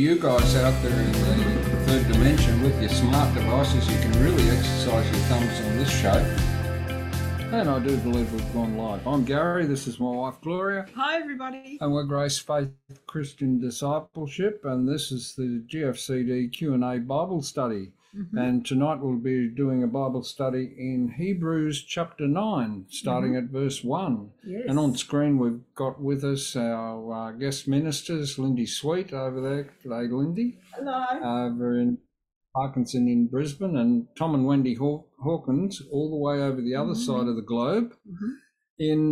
you guys out there in the third dimension with your smart devices, you can really exercise your thumbs on this show. And I do believe we've gone live. I'm Gary, this is my wife Gloria. Hi everybody. And we're Grace Faith Christian Discipleship, and this is the GFCD Q&A Bible study. And tonight we'll be doing a Bible study in Hebrews chapter 9, starting at verse 1. Yes. And on screen we've got with us our guest ministers, Lindy Sweet over there. G'day, Lindy. Hello. Over in Parkinson in Brisbane, and Tom and Wendy Hawkins all the way over the other side of the globe in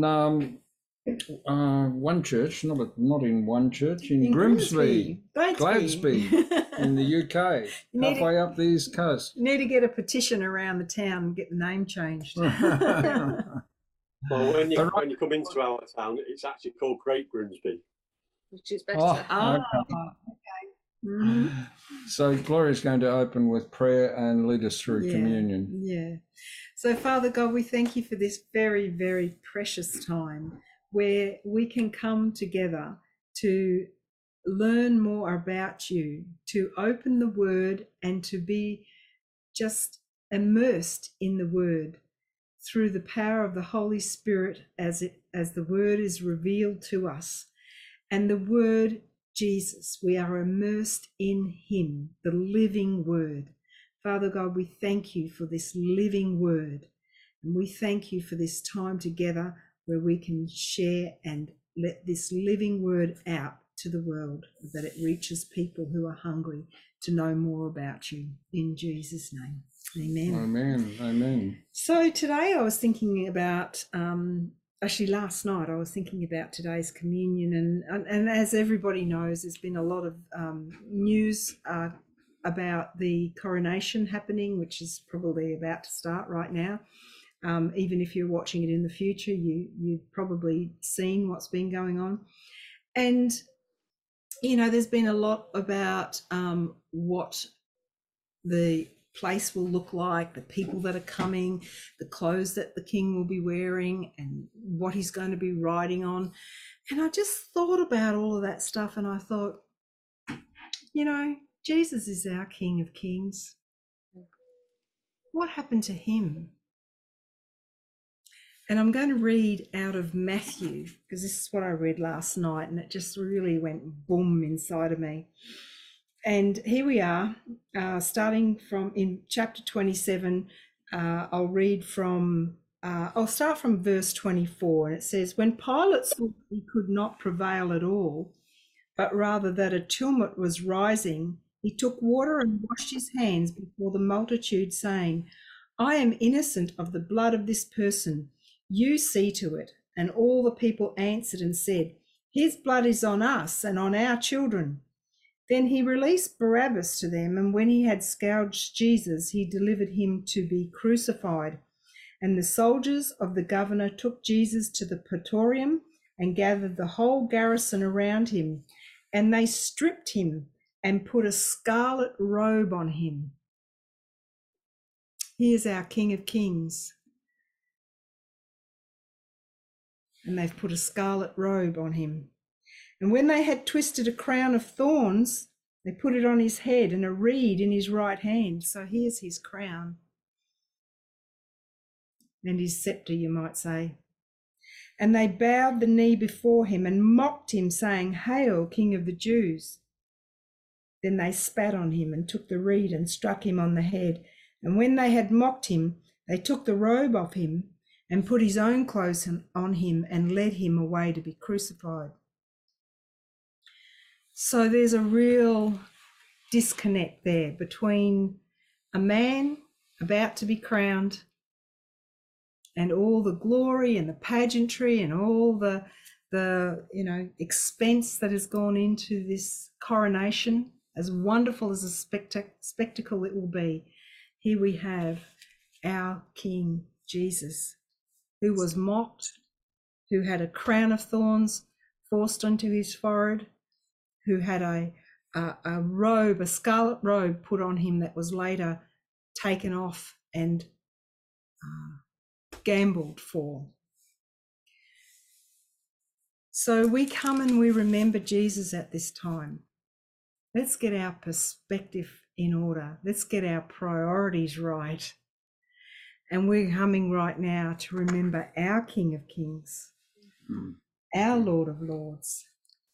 one church, not in one church, in Grimsby, Gladsby in the UK, halfway up the East Coast. You need to get a petition around the town and get the name changed. Well, when you come into our town, it's actually called Great Grimsby. Which is better. Okay. So Gloria's going to open with prayer and lead us through communion. Yeah. So Father God, we thank you for this very, very precious time where we can come together to learn more about you, to open the word and to be just immersed in the word through the power of the Holy Spirit as the word is revealed to us. And the word Jesus, we are immersed in him, the living word. Father God, we thank you for this living word. And we thank you for this time together where we can share and let this living word out to the world, that it reaches people who are hungry to know more about you. In Jesus' name, amen. Amen, amen. So today I was thinking about, actually last night I was thinking about today's communion, and as everybody knows, there's been a lot of news about the coronation happening, which is probably about to start right now. Even if you're watching it in the future, you've probably seen what's been going on. And, you know, there's been a lot about what the place will look like, the people that are coming, the clothes that the king will be wearing, and what he's going to be riding on. And I just thought about all of that stuff, and I thought, you know, Jesus is our King of Kings. What happened to him? And I'm going to read out of Matthew, because this is what I read last night, and it just really went boom inside of me. And here we are, starting from in chapter 27. I'll start from verse 24, and it says, "When Pilate saw he could not prevail at all, but rather that a tumult was rising, he took water and washed his hands before the multitude, saying, 'I am innocent of the blood of this person. You see to it.' And all the people answered and said, 'His blood is on us and on our children.' Then he released Barabbas to them, and when he had scourged Jesus, he delivered him to be crucified. And the soldiers of the governor took Jesus to the praetorium and gathered the whole garrison around him, and they stripped him and put a scarlet robe on him." He is our King of Kings. And they've put a scarlet robe on him. And when they had twisted a crown of thorns, they put it on his head, and a reed in his right hand. So here's his crown. And his scepter, you might say. And they bowed the knee before him and mocked him, saying, "Hail, King of the Jews." Then they spat on him and took the reed and struck him on the head. And when they had mocked him, they took the robe off him and put his own clothes on him and led him away to be crucified. So there's a real disconnect there between a man about to be crowned and all the glory and the pageantry and all the expense that has gone into this coronation, as wonderful as a spectacle it will be. Here we have our King Jesus, who was mocked, who had a crown of thorns forced onto his forehead, who had a robe, a scarlet robe put on him that was later taken off and gambled for. So we come and we remember Jesus at this time. Let's get our perspective in order. Let's get our priorities right. And we're coming right now to remember our King of Kings, our Lord of Lords,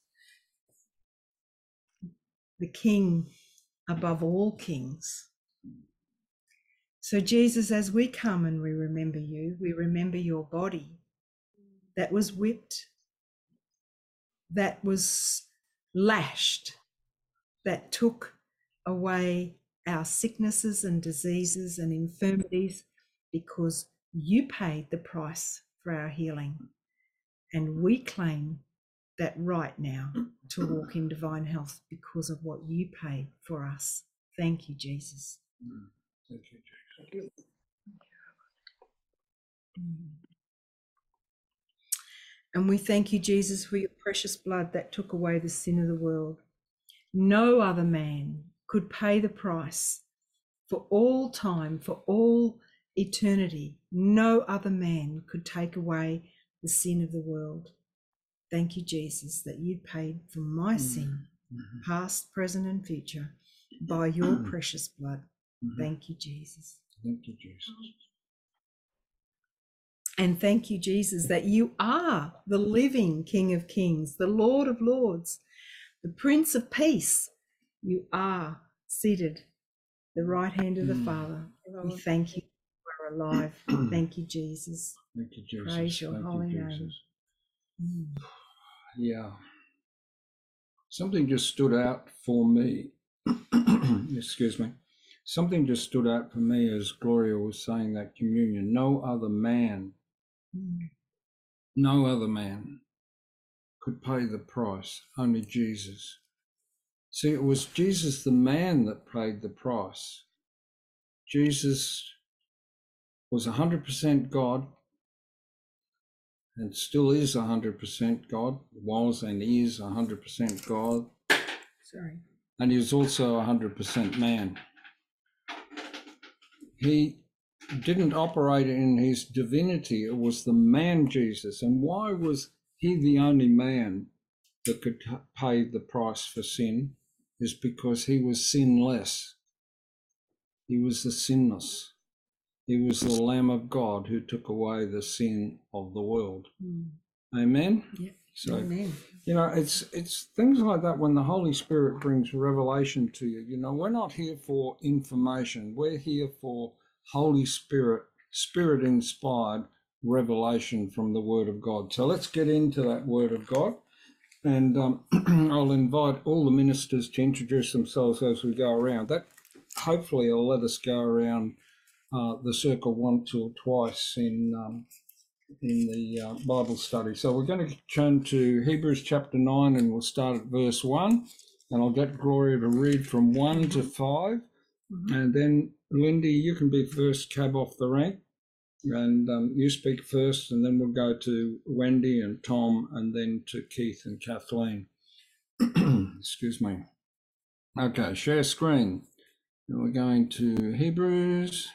the King above all kings. So Jesus, as we come and we remember you, we remember your body that was whipped, that was lashed, that took away our sicknesses and diseases and infirmities because you paid the price for our healing. And we claim that right now to walk in divine health because of what you paid for us. Thank you, Jesus. Thank you, Jesus. And we thank you, Jesus, for your precious blood that took away the sin of the world. No other man could pay the price for all time, for all eternity. No other man could take away the sin of the world. Thank you, Jesus, that you paid for my sin, past, present, and future, by your precious blood. Thank you, Jesus. Thank you, Jesus. And thank you, Jesus, that you are the living King of Kings, the Lord of Lords, the Prince of Peace. You are seated at the right hand of the Father. We thank you for alive. Thank you, Jesus. Thank you, Jesus. Praise your Thank holy you, name. Jesus. Yeah. Something just stood out for me. Excuse me. Something just stood out for me as Gloria was saying that communion. No other man could pay the price, only Jesus. See, it was Jesus the man that paid the price. Jesus was 100% God and still is 100% God, was and is 100% God. Sorry. And he was also 100% man. He didn't operate in his divinity. It was the man Jesus. And why was he the only man that could pay the price for sin? Is because he was sinless. He was the sinless. He was the Lamb of God who took away the sin of the world. Amen? Yeah. So, Amen. you know, it's things like that when the Holy Spirit brings revelation to you. You know, we're not here for information. We're here for Holy Spirit, Spirit-inspired revelation from the Word of God. So let's get into that Word of God. And I'll invite all the ministers to introduce themselves as we go around. That hopefully will let us go around the circle once or twice in the Bible study. So we're going to turn to Hebrews chapter 9 and we'll start at verse 1. And I'll get Gloria to read from 1 to 5. And then, Lindy, you can be first cab off the rank. And you speak first, and then we'll go to Wendy and Tom, and then to Keith and Kathleen. Excuse me. Okay, share screen. And we're going to Hebrews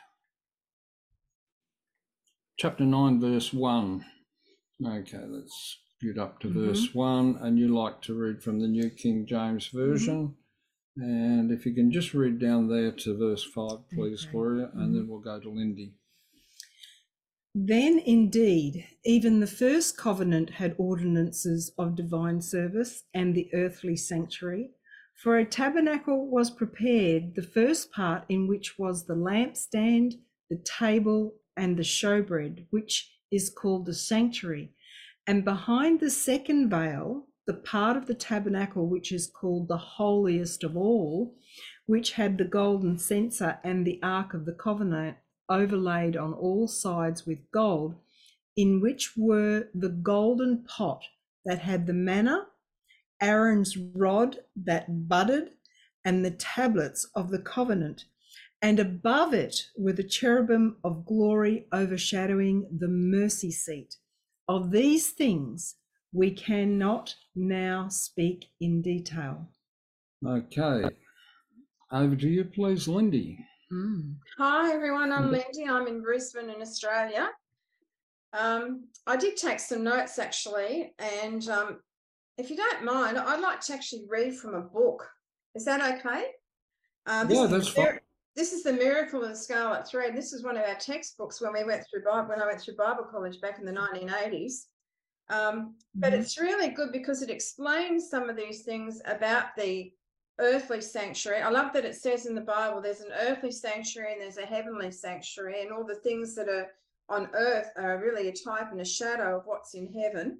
chapter 9, verse 1. Okay, let's get up to verse 1, and you like to read from the New King James Version. And if you can just read down there to verse 5, please, Gloria, and then we'll go to Lindy. Then indeed, even the first covenant had ordinances of divine service and the earthly sanctuary. For a tabernacle was prepared, the first part in which was the lampstand, the table, and the showbread, which is called the sanctuary. And behind the second veil, the part of the tabernacle which is called the holiest of all, which had the golden censer and the ark of the covenant overlaid on all sides with gold, in which were the golden pot that had the manna, Aaron's rod that budded, and the tablets of the covenant. And above it were the cherubim of glory overshadowing the mercy seat. Of these things we cannot now speak in detail. Okay. Over to you, please, Lindy. Hi everyone, I'm Lindy. I'm in Brisbane in Australia. I did take some notes actually, and if you don't mind, I'd like to actually read from a book Is that okay? Yeah, that's fine. This is the Miracle of the Scarlet Thread. This was one of our textbooks when I went through Bible college back in the 1980s. But it's really good because it explains some of these things about the earthly sanctuary. I love that it says in the Bible there's an earthly sanctuary and there's a heavenly sanctuary, and all the things that are on earth are really a type and a shadow of what's in heaven.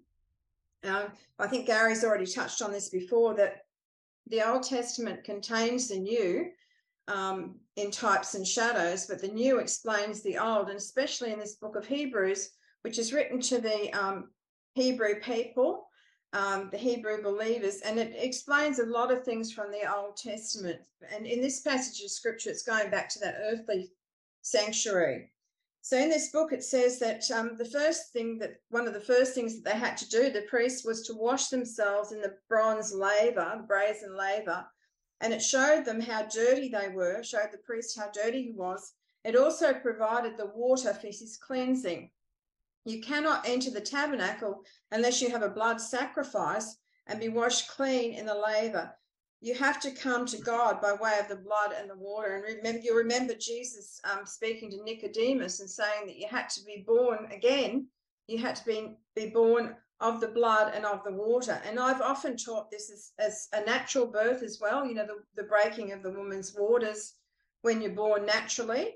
I think Gary's already touched on this before, that the Old Testament contains the New in types and shadows, but the New explains the Old, and especially in this book of Hebrews, which is written to the Hebrew people, the Hebrew believers, and it explains a lot of things from the Old Testament. And in this passage of scripture, it's going back to that earthly sanctuary. So in this book, it says that one of the first things that they had to do, the priests, was to wash themselves in the bronze laver, brazen laver, and it showed them how dirty they were, showed the priest how dirty he was. It also provided the water for his cleansing. You cannot enter the tabernacle unless you have a blood sacrifice and be washed clean in the laver. You have to come to God by way of the blood and the water. And you remember Jesus speaking to Nicodemus and saying that you had to be born again. You had to be born of the blood and of the water. And I've often taught this as a natural birth as well, you know, the breaking of the woman's waters when you're born naturally.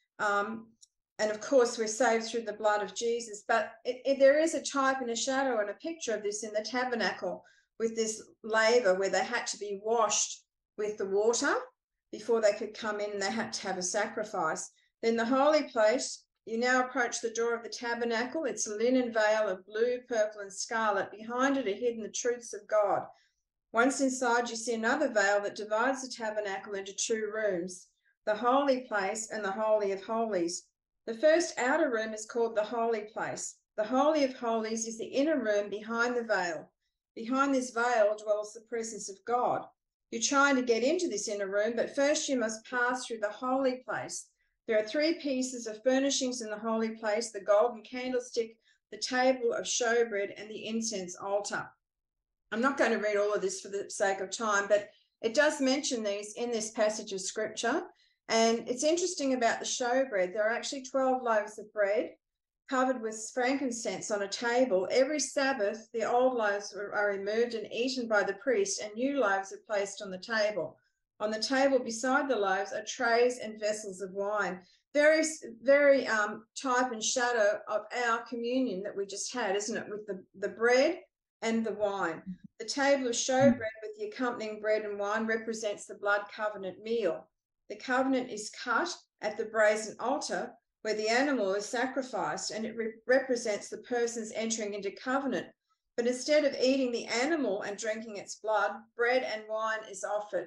And of course, we're saved through the blood of Jesus. But there is a type and a shadow and a picture of this in the tabernacle, with this laver where they had to be washed with the water before they could come in, and they had to have a sacrifice. Then the holy place, you now approach the door of the tabernacle. It's a linen veil of blue, purple, and scarlet. Behind it are hidden the truths of God. Once inside, you see another veil that divides the tabernacle into two rooms, the holy place and the Holy of Holies. The first outer room is called the holy place. The Holy of Holies is the inner room behind the veil. Behind this veil dwells the presence of God. You're trying to get into this inner room, but first you must pass through the holy place. There are 3 pieces of furnishings in the holy place: the golden candlestick, the table of showbread, and the incense altar. I'm not going to read all of this for the sake of time, but it does mention these in this passage of scripture. And it's interesting about the showbread. There are actually 12 loaves of bread covered with frankincense on a table. Every Sabbath, the old loaves are removed and eaten by the priest, and new loaves are placed on the table. On the table beside the loaves are trays and vessels of wine. Very type and shadow of our communion that we just had, isn't it? With the bread and the wine. The table of showbread with the accompanying bread and wine represents the blood covenant meal. The covenant is cut at the brazen altar where the animal is sacrificed, and it represents the person's entering into covenant. But instead of eating the animal and drinking its blood, bread and wine is offered.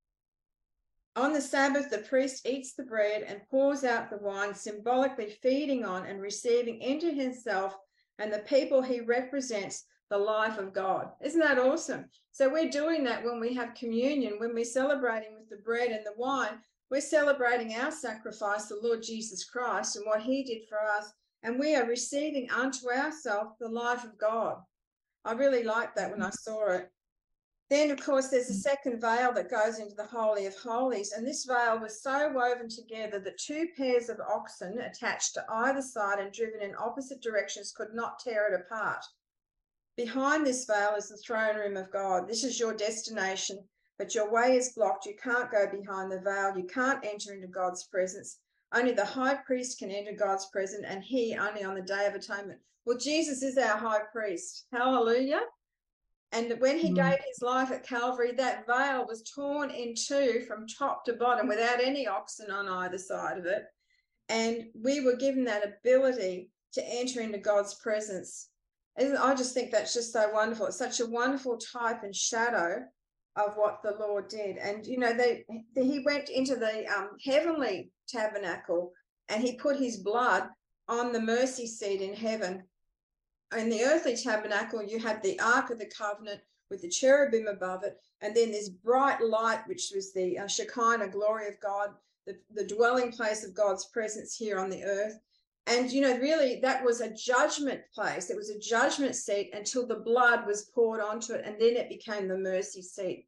On the Sabbath, the priest eats the bread and pours out the wine, symbolically feeding on and receiving into himself and the people he represents the life of God. Isn't that awesome? So we're doing that when we have communion, when we're celebrating with the bread and the wine. We're celebrating our sacrifice, the Lord Jesus Christ, and what he did for us, and we are receiving unto ourselves the life of God. I really liked that when I saw it. Then, of course, there's a second veil that goes into the Holy of Holies, and this veil was so woven together that 2 pairs of oxen attached to either side and driven in opposite directions could not tear it apart. Behind this veil is the throne room of God. This is your destination, but your way is blocked. You can't go behind the veil. You can't enter into God's presence. Only the high priest can enter God's presence, and he only on the Day of Atonement. Well, Jesus is our high priest. Hallelujah. And when he gave his life at Calvary, that veil was torn in 2 from top to bottom without any oxen on either side of it. And we were given that ability to enter into God's presence. I just think that's just so wonderful. It's such a wonderful type and shadow of what the Lord did. And, you know, he went into the heavenly tabernacle and he put his blood on the mercy seat in heaven. In the earthly tabernacle, you had the Ark of the Covenant with the cherubim above it, and then this bright light, which was the Shekinah glory of God, the dwelling place of God's presence here on the earth. And, you know, really that was a judgment place. It was a judgment seat until the blood was poured onto it, and then it became the mercy seat.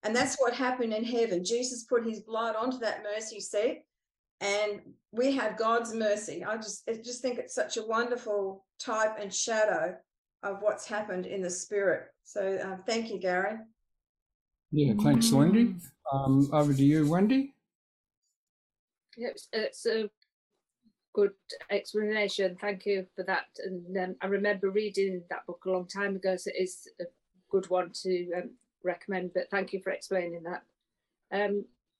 And that's what happened in heaven. Jesus put his blood onto that mercy seat, and we have God's mercy. I just think it's such a wonderful type and shadow of what's happened in the spirit. So thank you, Gary. Yeah, thanks, Wendy. Over to you, Wendy. It's a good explanation. Thank you for that. And I remember reading that book a long time ago, so it is a good one to recommend. But thank you for explaining that.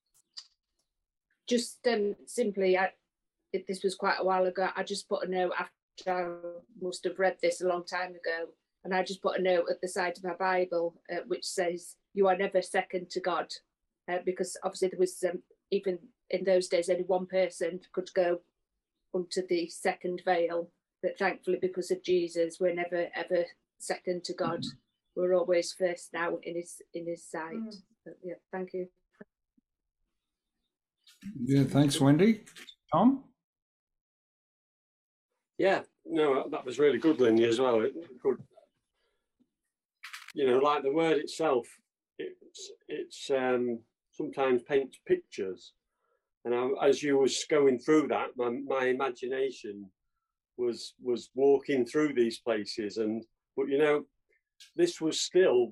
Just simply, this was quite a while ago. I just put a note after I must have read this a long time ago, and I just put a note at the side of my Bible which says, "You are never second to God," because obviously there was even in those days only one person could go unto the second veil, but thankfully because of Jesus we're never ever second to God. We're always first now in his sight. But, yeah, thank you. Yeah, thanks, Wendy. Tom? Yeah, no, that was really good, Lindy, as well. Good. You know, like the word itself, it's sometimes paints pictures. And as you was going through that, my imagination was walking through these places. But you know, this was still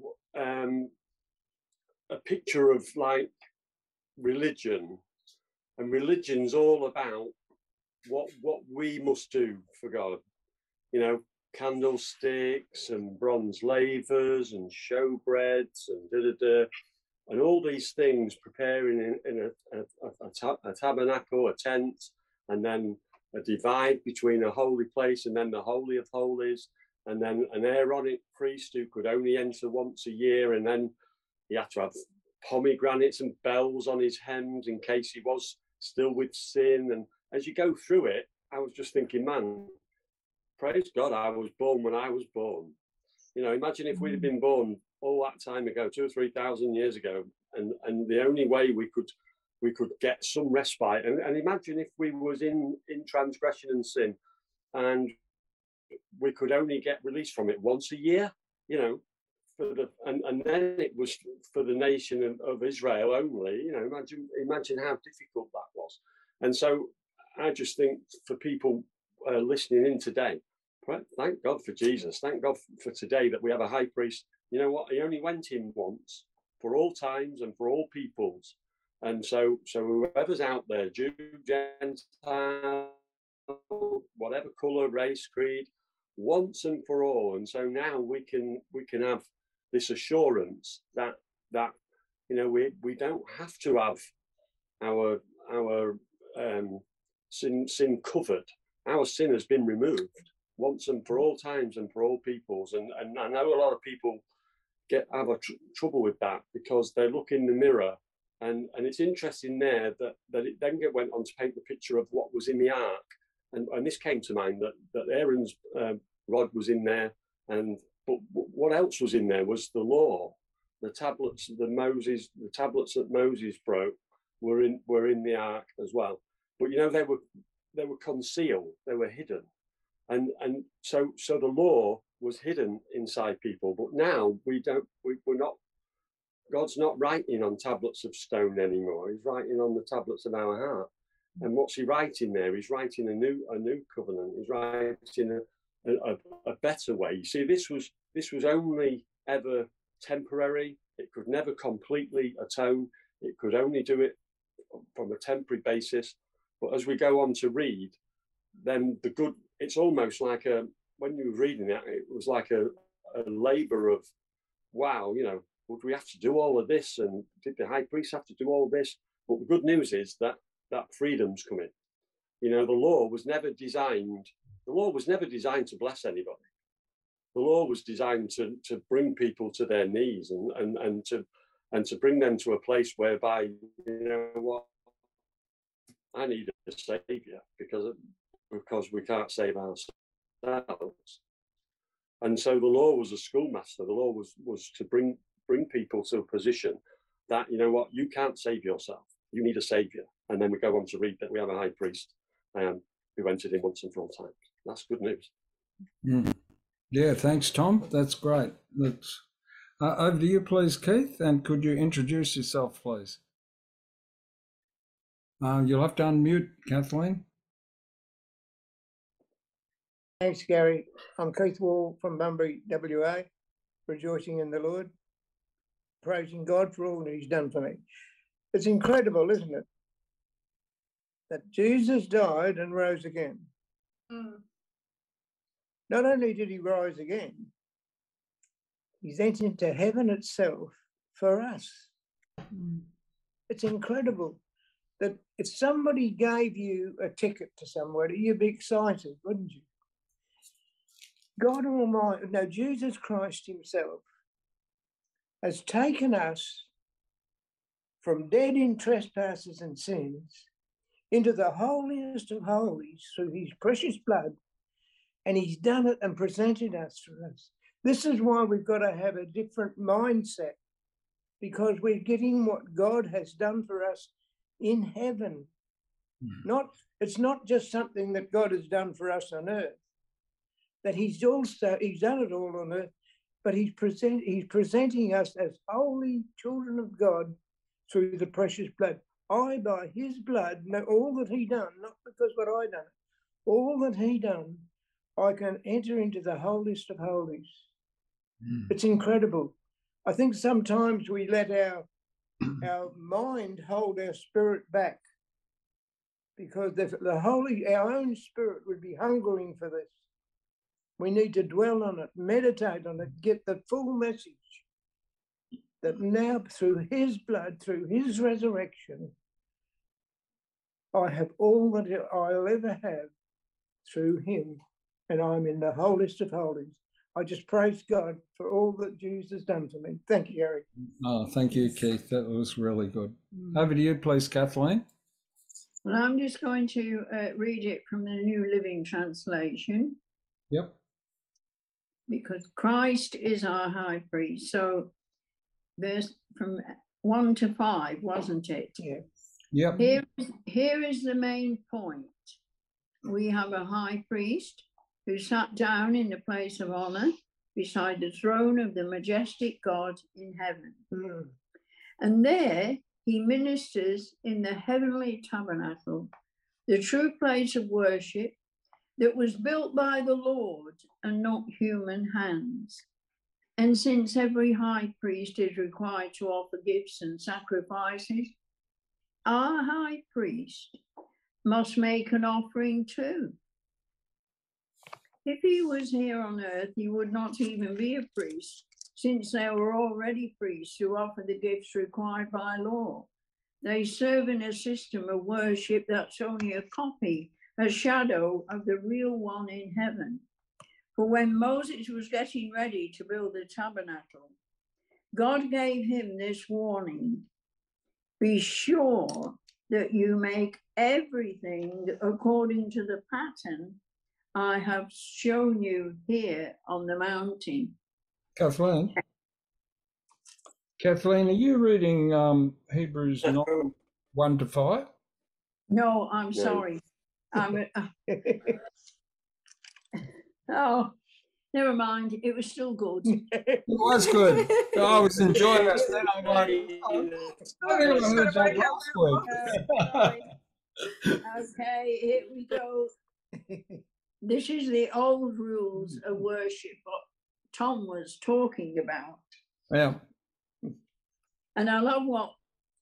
a picture of like religion, and religion's all about what we must do for God. You know, candlesticks and bronze lavers and showbreads and and all these things preparing in a tabernacle, a tent, and then a divide between a holy place and then the Holy of Holies, and then an Aaronic priest who could only enter once a year, and then he had to have pomegranates and bells on his hems in case he was still with sin. And as you go through it, I was just thinking, man, praise God, I was born when I was born. You know, imagine if we'd have been born all that time ago, 2,000 or 3,000 years ago, and the only way we could get some respite. And imagine if we was in transgression and sin, and we could only get released from it once a year. You know, and then it was for the nation of Israel only. You know, imagine how difficult that was. And so I just think for people listening in today, thank God for Jesus. Thank God for today that we have a high priest. You know what? He only went in once for all times and for all peoples. And so whoever's out there, Jew, Gentile, whatever colour, race, creed, once and for all. And so now we can have this assurance that you know we don't have to have our sin covered. Our sin has been removed once and for all times and for all peoples. And I know a lot of people have trouble with that because they look in the mirror, and it's interesting there that it then went on to paint the picture of what was in the ark, and this came to mind that Aaron's rod was in there, but what else was in there was the law, the tablets that Moses broke were in the ark as well. But you know, they were concealed, they were hidden. And so the law was hidden inside people, but now we're not. God's not writing on tablets of stone anymore. He's writing on the tablets of our heart. And what's he writing there? He's writing a new covenant. He's writing a better way. You see, this was only ever temporary. It could never completely atone. It could only do it from a temporary basis. But as we go on to read, then it's almost like when you were reading that, it was like a labor of, wow, you know, would we have to do all of this? And did the high priest have to do all this? But the good news is that freedom's coming. You know, the law was never designed to bless anybody. The law was designed to bring people to their knees and to bring them to a place whereby, you know what, I need a savior because we can't save ourselves. And so the law was a schoolmaster. The law was to bring people to a position that, you know what, you can't save yourself. You need a savior. And then we go on to read that we have a high priest who entered in once and for all time. That's good news. Yeah, thanks, Tom. That's great. Over to you, please, Keith. And could you introduce yourself, please? You'll have to unmute, Kathleen. Thanks, Gary. I'm Keith Wall from Bunbury, WA, rejoicing in the Lord, praising God for all that he's done for me. It's incredible, isn't it? That Jesus died and rose again. Mm. Not only did he rise again, he's entered into heaven itself for us. It's incredible that if somebody gave you a ticket to somewhere, you'd be excited, wouldn't you? God Almighty, no, Jesus Christ himself has taken us from dead in trespasses and sins into the holiest of holies through his precious blood, and he's done it and presented us for us. This is why we've got to have a different mindset, because we're getting what God has done for us in heaven. It's not just something that God has done for us on earth, that he's done it all on earth, but he's presenting us as holy children of God through the precious blood. I, by his blood, know all that he done, not because what I done, all that he done, I can enter into the holiest of holies. It's incredible. I think sometimes we let our mind hold our spirit back, because our own spirit would be hungering for this. We need to dwell on it, meditate on it, get the full message that now through his blood, through his resurrection, I have all that I'll ever have through him, and I'm in the holiest of holies. I just praise God for all that Jesus has done for me. Thank you, Gary. Oh, thank you, Keith. That was really good. Over to you, please, Kathleen. Well, I'm just going to read it from the New Living Translation. Yep. Because Christ is our high priest. So verse from 1 to 5, wasn't it? Yeah. Yep. Here is the main point. We have a high priest who sat down in the place of honor beside the throne of the majestic God in heaven. And there he ministers in the heavenly tabernacle, the true place of worship that was built by the Lord and not human hands. And since every high priest is required to offer gifts and sacrifices, our high priest must make an offering too. If he was here on earth, he would not even be a priest, since there were already priests who offer the gifts required by law. They serve in a system of worship that's only a copy, a shadow of the real one in heaven. For when Moses was getting ready to build the tabernacle, God gave him this warning: be sure that you make everything according to the pattern I have shown you here on the mountain. Kathleen, are you reading Hebrews 9, 1 to 5? No, I'm sorry. Oh, never mind. It was still good. It was good. I was enjoying this. Then I'm like, I heard that last week. Okay, here we go. This is the old rules of worship, what Tom was talking about. Yeah. And I love what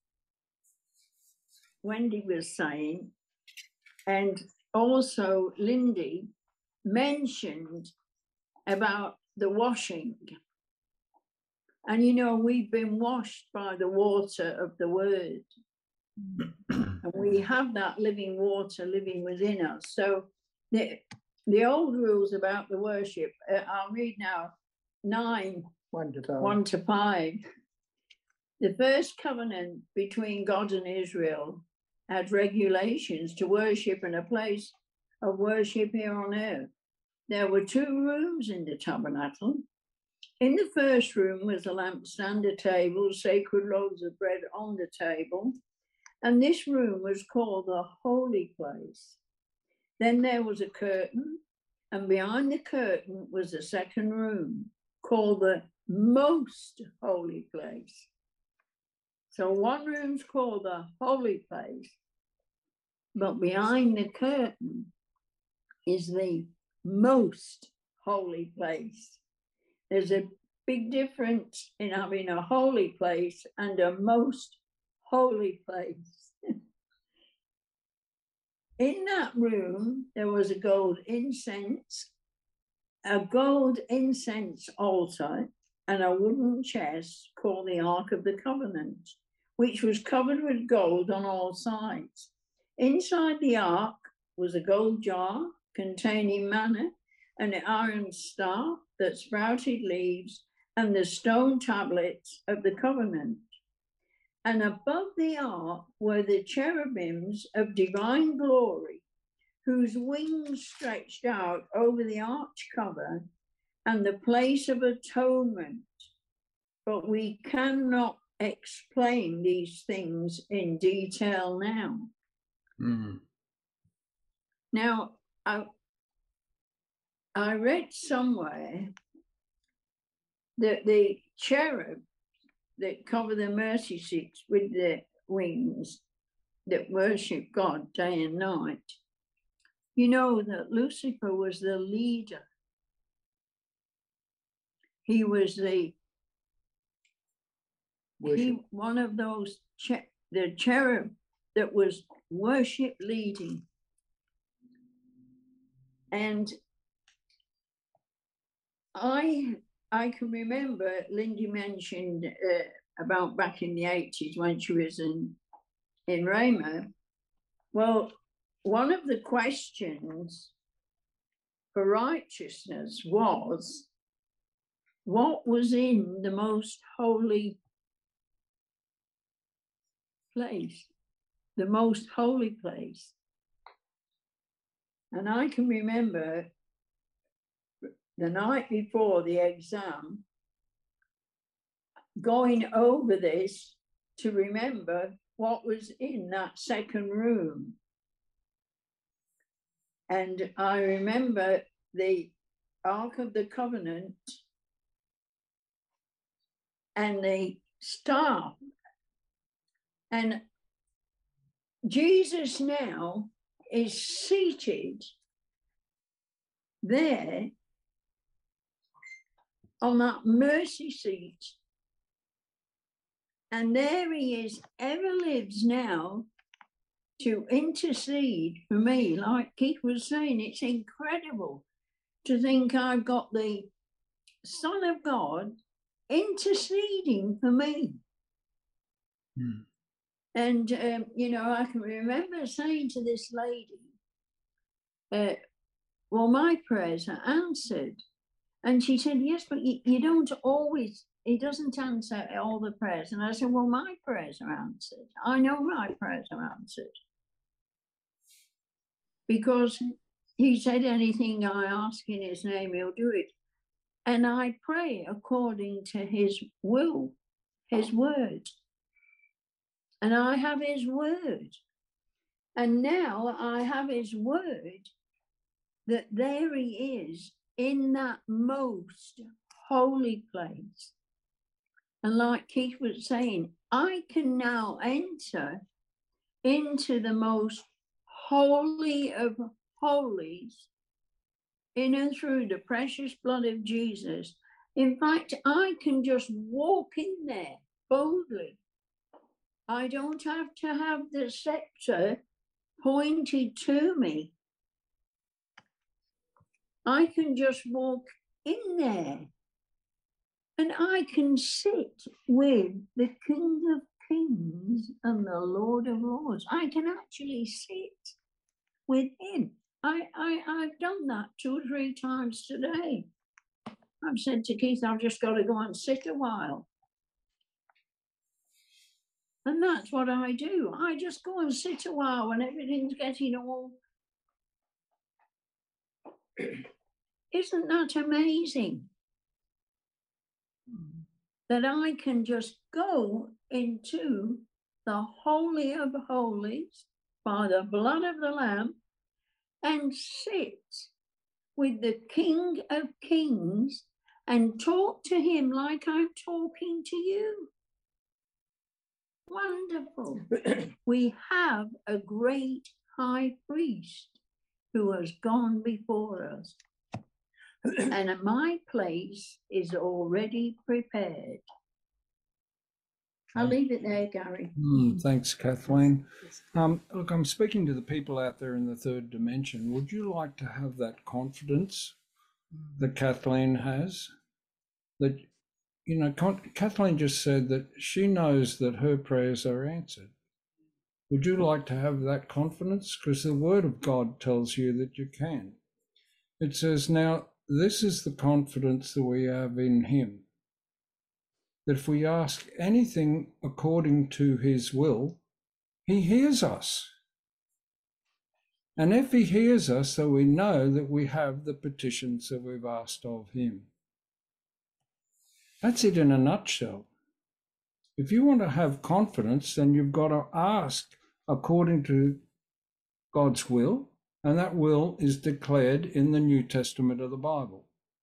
Wendy was saying, and also Lindy mentioned about the washing. And you know, we've been washed by the water of the word. And we have that living water living within us. So the old rules about the worship, I'll read now 9, 1 to 5. The first covenant between God and Israel had regulations to worship in a place of worship here on earth. There were 2 rooms in the tabernacle. In the first room was a lampstand, a table, sacred loaves of bread on the table, and this room was called the holy place. Then there was a curtain, and behind the curtain was a second room called the most holy place. So one room's called the holy place, but behind the curtain is the most holy place. There's a big difference in having a holy place and a most holy place. In that room, there was a gold incense altar, and a wooden chest called the Ark of the Covenant, which was covered with gold on all sides. Inside the ark was a gold jar containing manna, and an iron staff that sprouted leaves, and the stone tablets of the covenant. And above the ark were the cherubims of divine glory, whose wings stretched out over the arch cover and the place of atonement. But we cannot explain these things in detail now. Mm. Now, I read somewhere that the cherub that cover the mercy seats with the wings that worship God day and night, you know that Lucifer was the leader. He was one of those the cherub that was worship leading. And I can remember Lindy mentioned about back in the 80s when she was in Rhema. Well, one of the questions for righteousness was, what was in the most holy place? The most holy place. And I can remember the night before the exam, going over this to remember what was in that second room. And I remember the Ark of the Covenant and the staff. And Jesus now is seated there on that mercy seat. And there he is, ever lives now to intercede for me. Like Keith was saying, it's incredible to think I've got the Son of God interceding for me. Hmm. And, you know, I can remember saying to this lady, well, my prayers are answered. And she said, yes, but you don't always, he doesn't answer all the prayers. And I said, well, my prayers are answered. I know my prayers are answered. Because he said, anything I ask in his name, he'll do it. And I pray according to his will, his word. And I have his word. And now I have his word that there he is in that most holy place. And like Keith was saying, I can now enter into the most holy of holies in and through the precious blood of Jesus. In fact, I can just walk in there boldly. I don't have to have the scepter pointed to me. I can just walk in there and I can sit with the King of Kings and the Lord of Lords. I can actually sit with him. I've done that 2 or 3 times today. I've said to Keith, I've just got to go and sit a while. And that's what I do. I just go and sit a while when everything's getting all... Isn't that amazing? That I can just go into the Holy of Holies by the blood of the Lamb and sit with the King of Kings and talk to him like I'm talking to you. Wonderful. We have a great high priest who has gone before us, and my place is already prepared. I'll leave it there, Gary. Thanks, Kathleen. Look, I'm speaking to the people out there in the third dimension. Would you like to have that confidence that Kathleen has? That, you know, Kathleen just said that she knows that her prayers are answered. Would you like to have that confidence? Because the Word of God tells you that you can. It says, now, this is the confidence that we have in him, that if we ask anything according to his will, he hears us. And if he hears us, so we know that we have the petitions that we've asked of him. That's it in a nutshell. If you want to have confidence, then you've got to ask according to God's will, and that will is declared in the New Testament of the Bible.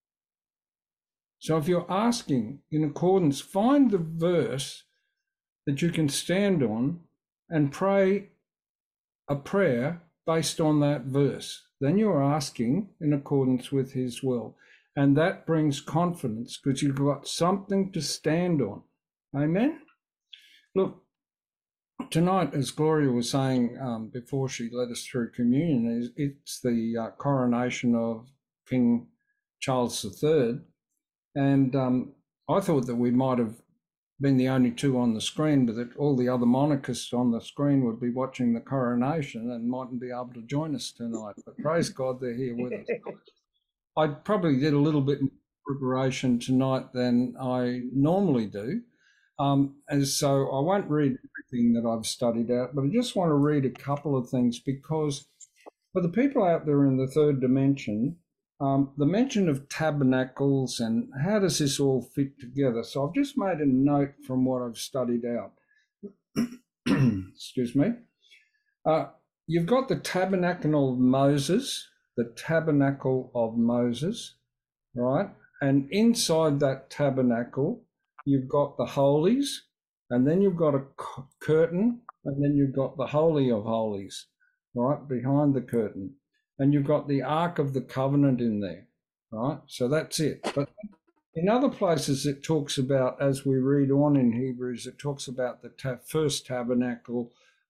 So if you're asking in accordance, find the verse that you can stand on and pray a prayer based on that verse. Then you're asking in accordance with his will. And that brings confidence because you've got something to stand on. Amen? Look, tonight, as Gloria was saying before she led us through communion, it's the coronation of King Charles III. And I thought that we might have been the only two on the screen, but that all the other monarchists on the screen would be watching the coronation and mightn't be able to join us tonight. But praise God, they're here with us. I probably did a little bit more preparation tonight than I normally do. And so I won't read everything that I've studied out, but I just want to read a couple of things because for the people out there in the third dimension, the mention of tabernacles and how does this all fit together. So I've just made a note from what I've studied out. Excuse me. You've got the tabernacle of Moses, right? And inside that tabernacle, you've got the holies, and then you've got a curtain, and then you've got the Holy of Holies, right, behind the curtain. And you've got the Ark of the Covenant in there, right? So that's it. But in other places it talks about, as we read on in Hebrews, it talks about the first tabernacle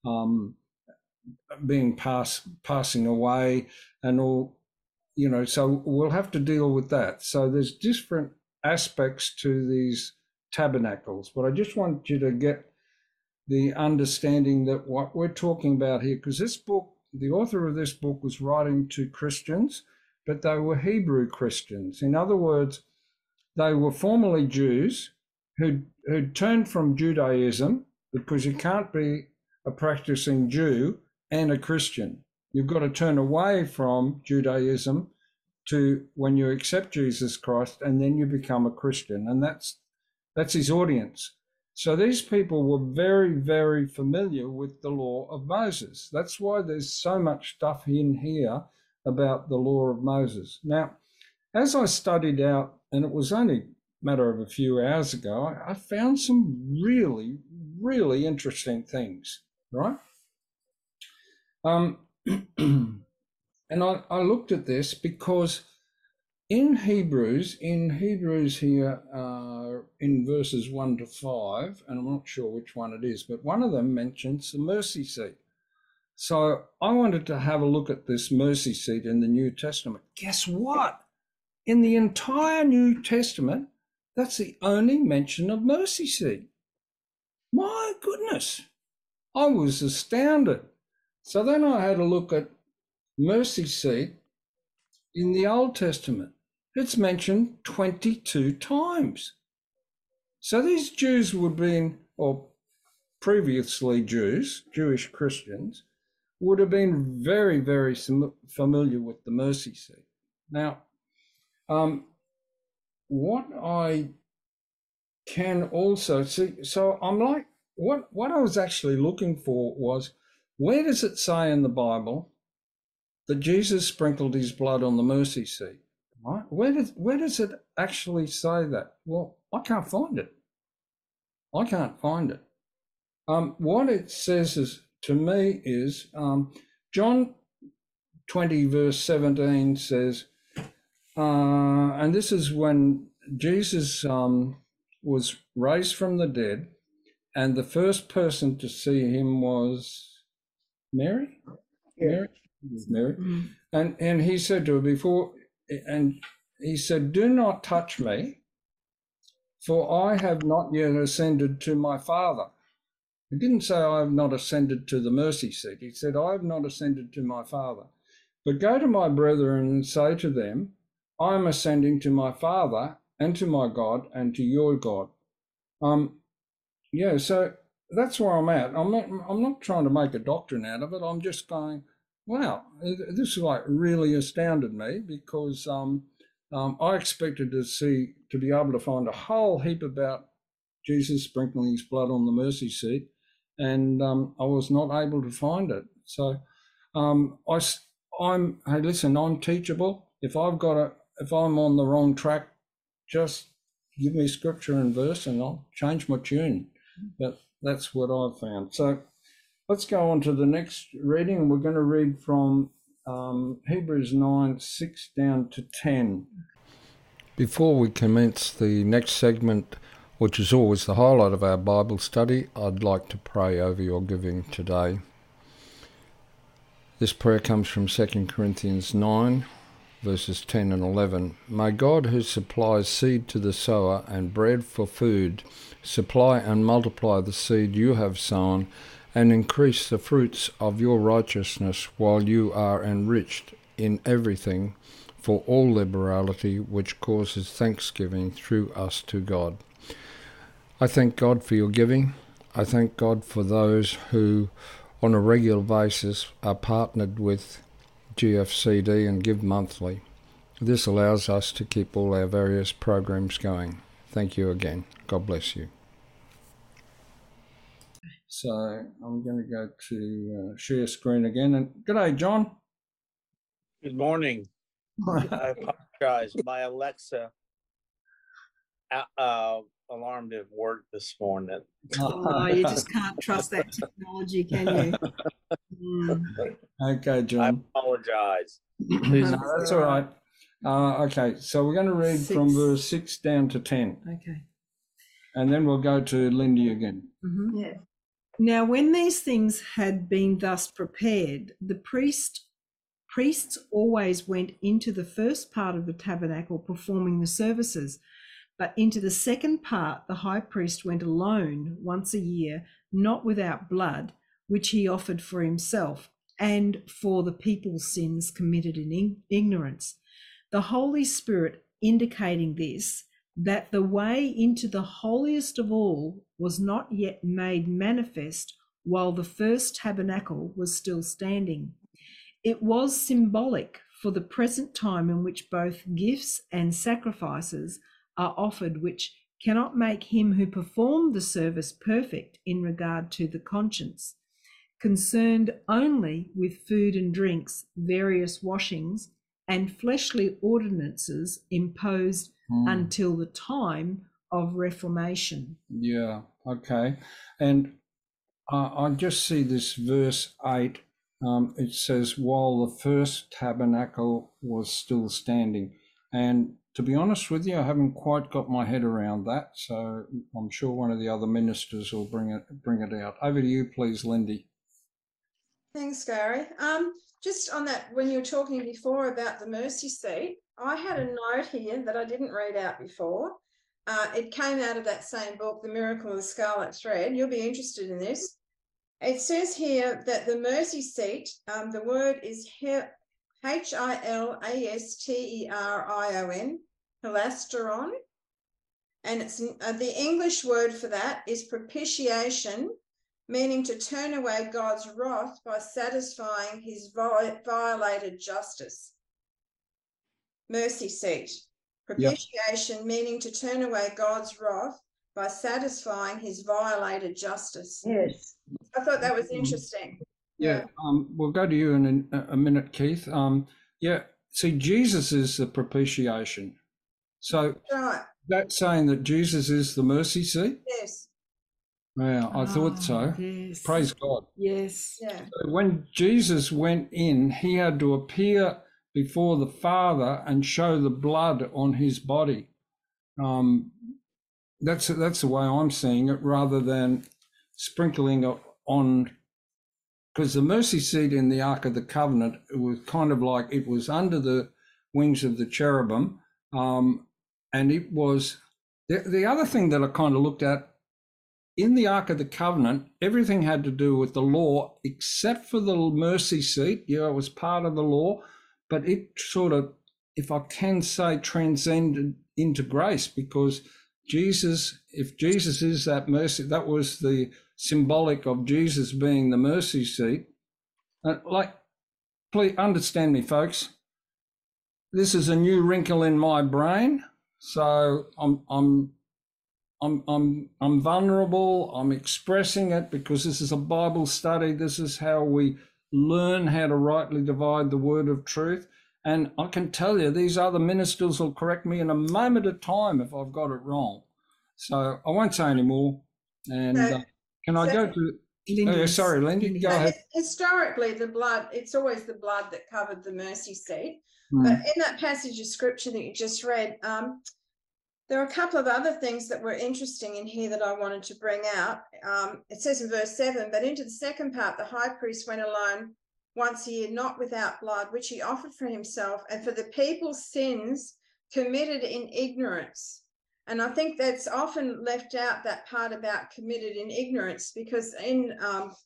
being passing away and all, you know, so we'll have to deal with that. So there's different aspects to these tabernacles, but I just want you to get the understanding that what we're talking about here, because this book, the author of this book was writing to Christians, but they were Hebrew Christians. In other words, they were formerly Jews who'd turned from Judaism, because you can't be a practicing Jew and a Christian. You've got to turn away from Judaism to when you accept Jesus Christ, and then you become a Christian. And that's his audience. So these people were very, very familiar with the law of Moses. That's why there's so much stuff in here about the law of Moses. Now, as I studied out, and it was only a matter of a few hours ago, I found some really, really interesting things, right? And I looked at this because in Hebrews here, in verses 1 to 5, and I'm not sure which one it is, but one of them mentions the mercy seat. So I wanted to have a look at this mercy seat in the New Testament. Guess what? In the entire New Testament, that's the only mention of mercy seat. My goodness, I was astounded. So then I had a look at mercy seat in the Old Testament. It's mentioned 22 times. So these Jews would have been, or previously Jews, Jewish Christians, would have been very, very familiar with the mercy seat. Now, what I can also see, so I'm like, what I was actually looking for was, where does it say in the Bible that Jesus sprinkled his blood on the mercy seat? Right? Where does it actually say that? Well, I can't find it. I can't find it. What it says is, to me, is John 20 verse 17 says, and this is when Jesus was raised from the dead, and the first person to see him was Mary. Yeah. Mary, it was Mary, and he said to her before, and he said, "Do not touch me, for I have not yet ascended to my Father." He didn't say, "I have not ascended to the mercy seat." He said, "I have not ascended to my Father. But go to my brethren and say to them, I am ascending to my Father and to my God and to your God." Yeah, so that's where I'm at. I'm not trying to make a doctrine out of it. I'm just going, wow, this like really astounded me, because I expected to be able to find a whole heap about Jesus sprinkling his blood on the mercy seat, and I was not able to find it. So hey, listen, I'm teachable. If I'm on the wrong track, just give me scripture and verse and I'll change my tune. But that's what I've found. So let's go on to the next reading. We're going to read from Hebrews 9, 6 down to 10. Before we commence the next segment, which is always the highlight of our Bible study, I'd like to pray over your giving today. This prayer comes from 2 Corinthians 9, verses 10 and 11. May God, who supplies seed to the sower and bread for food, supply and multiply the seed you have sown and increase the fruits of your righteousness, while you are enriched in everything for all liberality, which causes thanksgiving through us to God. I thank God for your giving. I thank God for those who on a regular basis are partnered with GFCD and give monthly. This allows us to keep all our various programs going. Thank you again. God bless you. So I'm going to go to share screen again. And g'day, John. Good morning. I apologize. My Alexa alarm didn't work this morning. Oh, you just can't trust that technology, can you? Okay, John. I apologize. No, that's all right. Okay, so we're going to read from verse 6 down to 10. Okay. And then we'll go to Lindy again. Mm-hmm. Yeah. Now, when these things had been thus prepared, the priests always went into the first part of the tabernacle performing the services, but into the second part the high priest went alone once a year, not without blood, which he offered for himself and for the people's sins committed in ignorance. The Holy Spirit indicating this, that the way into the holiest of all was not yet made manifest while the first tabernacle was still standing. It was symbolic for the present time in which both gifts and sacrifices are offered, which cannot make him who performed the service perfect in regard to the conscience, concerned only with food and drinks, various washings, and fleshly ordinances imposed until the time of Reformation. Yeah, okay. And I just see this verse 8. It says, while the first tabernacle was still standing. And to be honest with you, I haven't quite got my head around that. So I'm sure one of the other ministers will bring it out. Over to you, please, Lindy. Thanks, Gary. Just on that, when you were talking before about the mercy seat, I had a note here that I didn't read out before. It came out of that same book, The Miracle of the Scarlet Thread. You'll be interested in this. It says here that the mercy seat, the word is Hilasteron, hilasteron, and it's the English word for that is propitiation, meaning to turn away God's wrath by satisfying his violated justice. Mercy seat. Propitiation, yep. Meaning to turn away God's wrath by satisfying his violated justice. Yes. I thought that was interesting. Yeah, we'll go to you in a minute, Keith. Yeah, see, Jesus is the propitiation. So Right. that's saying that Jesus is the mercy seat? Yes. Yeah, I thought so. Yes. Praise God. Yes. Yeah. So when Jesus went in, he had to appear before the Father and show the blood on his body. That's the way I'm seeing it, rather than sprinkling it on, because the mercy seat in the Ark of the Covenant, it was kind of like it was under the wings of the cherubim, and it was the other thing that I kind of looked at in the Ark of the Covenant. Everything had to do with the law except for the mercy seat. Yeah, it was part of the law, but it sort of, if I can say, transcended into grace, because Jesus, if Jesus is that mercy, that was the symbolic of Jesus being the mercy seat. Like, please understand me, folks. This is a new wrinkle in my brain, so I'm vulnerable. I'm expressing it because this is a Bible study. This is how we learn how to rightly divide the word of truth. And I can tell you, these other ministers will correct me in a moment of time if I've got it wrong. So I won't say any more. And can I go to? Lindy, sorry, Lindy, go ahead. Historically, the blood, it's always the blood that covered the mercy seat. But in that passage of scripture that you just read, there are a couple of other things that were interesting in here that I wanted to bring out. It says in verse 7, but into the second part, the high priest went alone once a year, not without blood, which he offered for himself and for the people's sins committed in ignorance. And I think that's often left out, that part about committed in ignorance, because in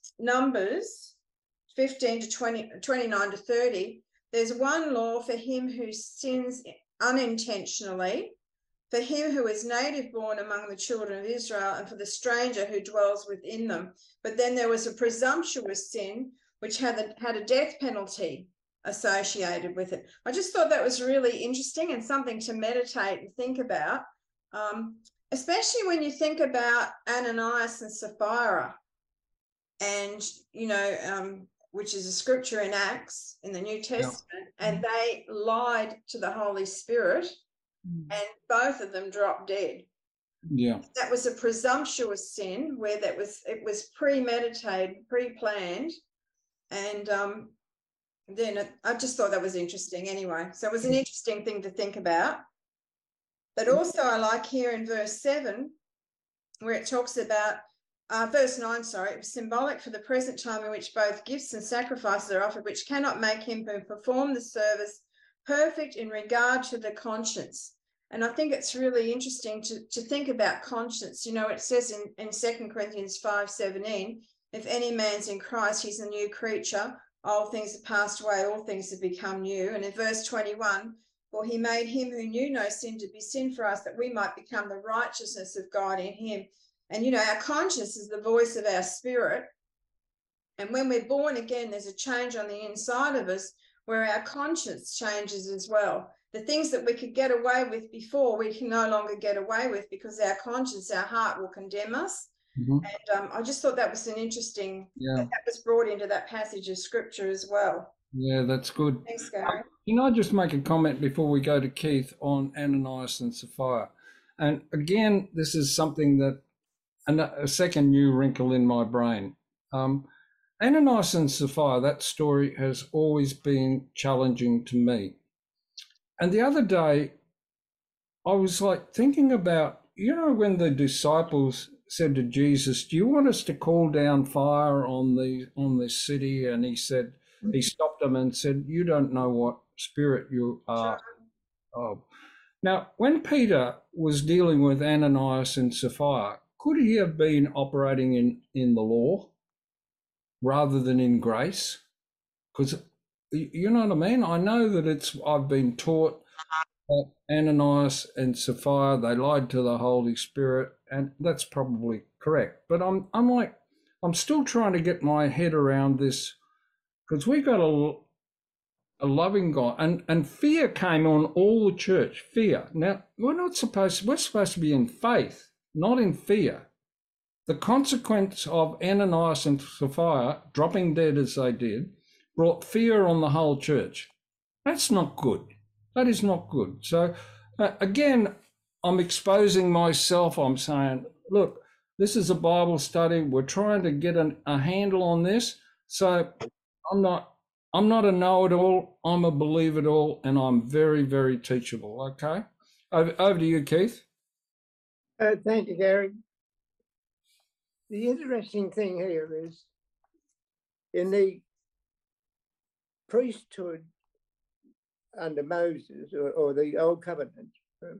Numbers 15 to 20, 29 to 30, there's one law for him who sins unintentionally, for him who is native born among the children of Israel, and for the stranger who dwells within them. But then there was a presumptuous sin, which had a death penalty associated with it. I just thought that was really interesting and something to meditate and think about, especially when you think about Ananias and Sapphira, and, which is a scripture in Acts in the New Testament, and they lied to the Holy Spirit, and both of them dropped dead. Yeah, that was a presumptuous sin where it was premeditated, pre-planned, and then I just thought that was interesting anyway. So it was an interesting thing to think about. But also I like here in verse 7 where it talks about verse 9, sorry, it was symbolic for the present time in which both gifts and sacrifices are offered, which cannot make him who perform the service perfect in regard to the conscience. And I think it's really interesting to think about conscience. It says in 2 Corinthians 5:17, if any man's in Christ, he's a new creature. Old things have passed away, all things have become new. And in verse 21, for he made him who knew no sin to be sin for us, that we might become the righteousness of God in him. And, our conscience is the voice of our spirit. And when we're born again, there's a change on the inside of us where our conscience changes as well. The things that we could get away with before, we can no longer get away with because our conscience, our heart will condemn us. And I just thought that was an interesting, that was brought into that passage of scripture as well. Yeah, that's good. Thanks, Gary. Can I just make a comment before we go to Keith on Ananias and Sapphira? And again, this is something that, a second new wrinkle in my brain. Ananias and Sapphira, that story has always been challenging to me. And the other day, I was like thinking about, when the disciples said to Jesus, do you want us to call down fire on this city? And he said, he stopped them and said, you don't know what spirit you are of. Now, when Peter was dealing with Ananias and Sapphira, could he have been operating in the law rather than in grace? Because, you know what I mean? I know that I've been taught that Ananias and Sapphira, they lied to the Holy Spirit, and that's probably correct. But I'm still trying to get my head around this, because we got a loving God, and fear came on all the church. Fear. Now we're supposed to be in faith, not in fear. The consequence of Ananias and Sapphira dropping dead as they did brought fear on the whole church. That's not good. That is not good. So, again, I'm exposing myself. I'm saying, look, this is a Bible study. We're trying to get a handle on this. So I'm not a know-it-all. I'm a believe-it-all, and I'm very, very teachable. Okay, over to you, Keith. Thank you, Gary. The interesting thing here is in the priesthood under Moses or the Old Covenant,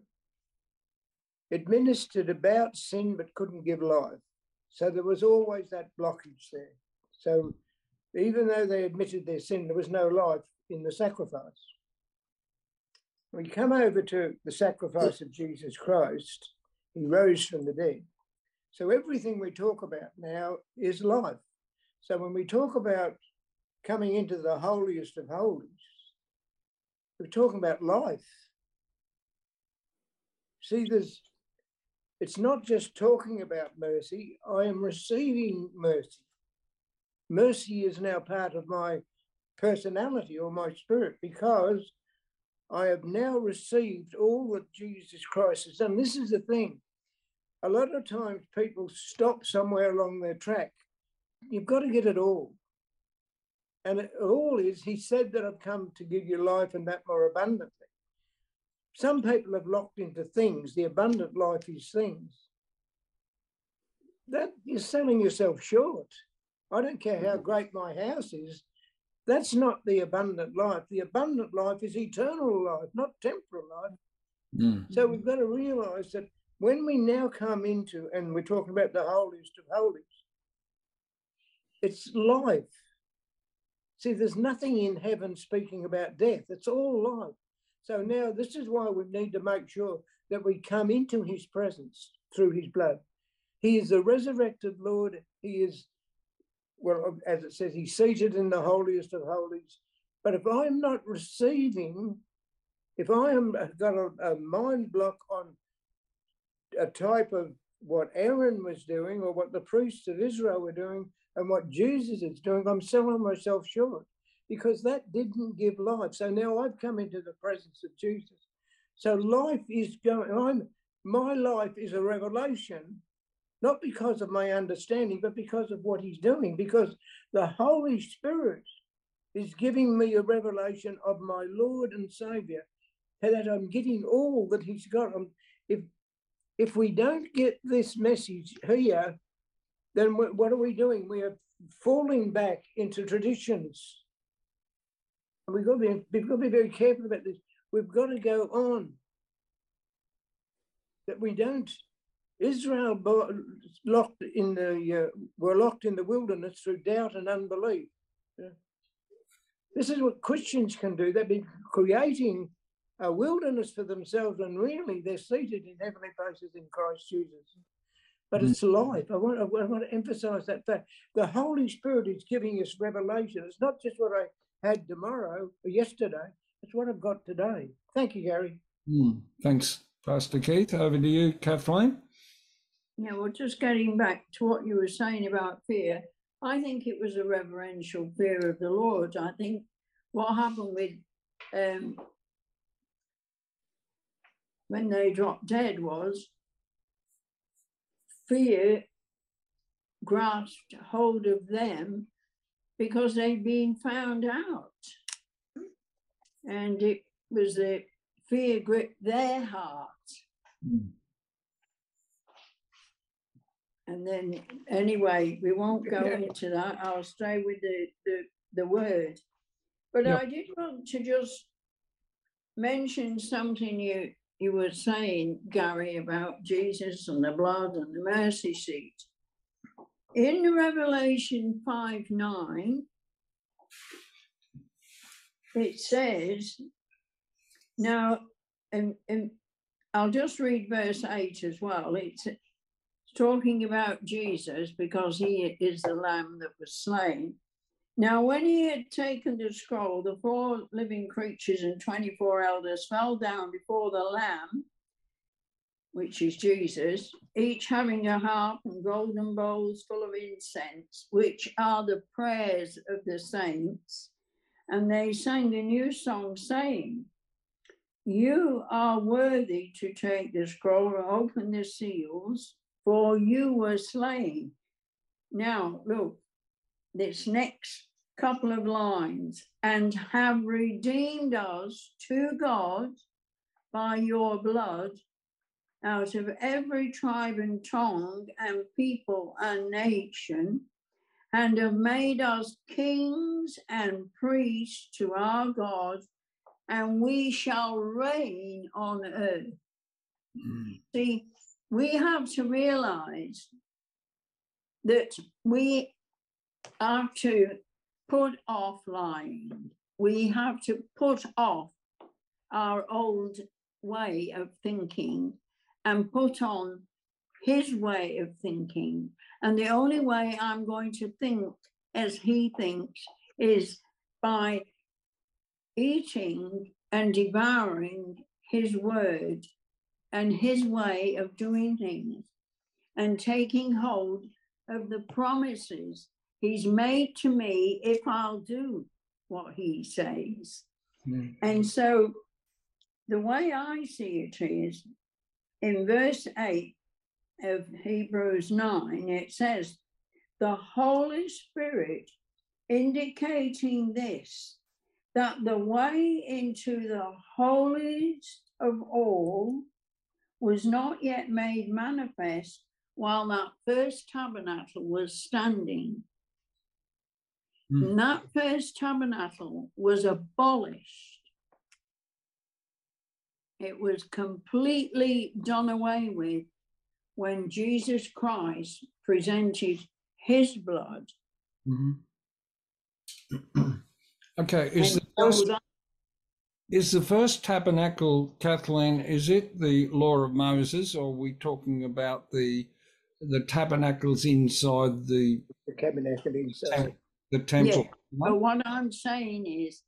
it ministered about sin but couldn't give life. So there was always that blockage there. So even though they admitted their sin, there was no life in the sacrifice. We come over to the sacrifice of Jesus Christ. He rose from the dead. So everything we talk about now is life. So when we talk about coming into the holiest of holies, we're talking about life. See, it's not just talking about mercy. I am receiving mercy. Mercy is now part of my personality or my spirit because I have now received all that Jesus Christ has done. This is the thing. A lot of times people stop somewhere along their track. You've got to get it all. And it all is, he said that I've come to give you life and that more abundantly. Some people have locked into things. The abundant life is things. That is selling yourself short. I don't care how great my house is. That's not the abundant life. The abundant life is eternal life, not temporal life. Mm. So we've got to realize that when we now come into, and we're talking about the holiest of holies, it's life. See, there's nothing in heaven speaking about death. It's all life. So now this is why we need to make sure that we come into his presence through his blood. He is the resurrected Lord. He is, well, as it says, he's seated in the holiest of holies. But if I'm not receiving, if I am got a mind block on a type of what Aaron was doing or what the priests of Israel were doing and what Jesus is doing, I'm selling myself short because that didn't give life. So now I've come into the presence of Jesus. So life is going, my life is a revelation, not because of my understanding, but because of what he's doing, because the Holy Spirit is giving me a revelation of my Lord and Savior, that I'm getting all that he's got. If we don't get this message here, then what are we doing? We are falling back into traditions. And we've got to be very careful about this. We've got to go on. That we don't. Israel were locked in the wilderness through doubt and unbelief. This is what Christians can do. They've been creating a wilderness for themselves, and really they're seated in heavenly places in Christ Jesus. But it's life. I want to emphasize that fact. The Holy Spirit is giving us revelation. It's not just what I had tomorrow or yesterday. It's what I've got today. Thank you, Gary. Thanks, Pastor Keith. Over to you, Kathleen. Yeah, well, just getting back to what you were saying about fear, I think it was a reverential fear of the Lord. I think what happened with when they dropped dead was fear grasped hold of them because they'd been found out. And it was the fear gripped their hearts. And then, anyway, we won't go into that. I'll stay with the word. But I did want to just mention something you were saying, Gary, about Jesus and the blood and the mercy seat. In Revelation 5:9, it says, now, and I'll just read verse 8 as well. It's talking about Jesus because he is the Lamb that was slain. Now, when he had taken the scroll, the 4 living creatures and 24 elders fell down before the Lamb, which is Jesus, each having a harp and golden bowls full of incense, which are the prayers of the saints. and they sang a new song saying, "You are worthy to take the scroll and open the seals, for you were slain." Now, look, this next couple of lines, "and have redeemed us to God by your blood out of every tribe and tongue and people and nation, and have made us kings and priests to our God, and we shall reign on earth." See, we have to realize that we are to put off lying. We have to put off our old way of thinking and put on his way of thinking. And the only way I'm going to think as he thinks is by eating and devouring his word and his way of doing things, and taking hold of the promises he's made to me if I'll do what he says. And so the way I see it is, in verse 8 of Hebrews 9, it says, "The Holy Spirit indicating this, that the way into the holiest of all was not yet made manifest while that first tabernacle was standing." And that first tabernacle was abolished. It was completely done away with when Jesus Christ presented his blood. Okay, And is the first tabernacle, Kathleen, is it the law of Moses, or are we talking about the tabernacles inside the tabernacle inside. the temple? Yeah, but what I'm saying is,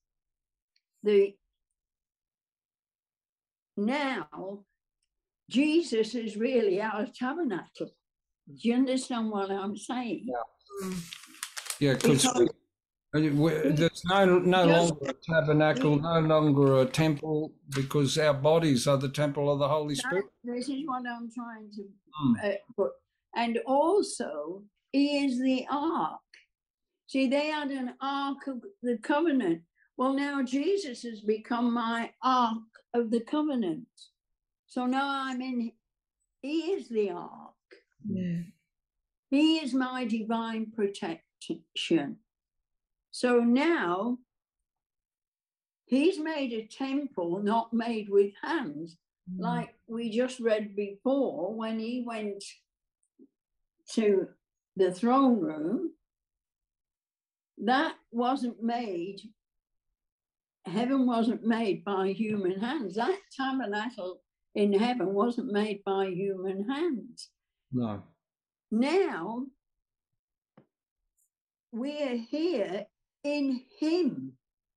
now Jesus is really our tabernacle. Do you understand what I'm saying? Yeah, because there's no longer a tabernacle, no longer a temple, because our bodies are the temple of the Holy Spirit. This is what I'm trying to put. And also, he is the ark. See, they had an ark of the covenant. Well, now Jesus has become my ark of the covenant. So now I'm in, he is the ark. Yeah. He is my divine protection. So now he's made a temple not made with hands, like we just read before when he went to the throne room. That wasn't made, heaven wasn't made by human hands. That tabernacle in heaven wasn't made by human hands. No. Now we're here in him.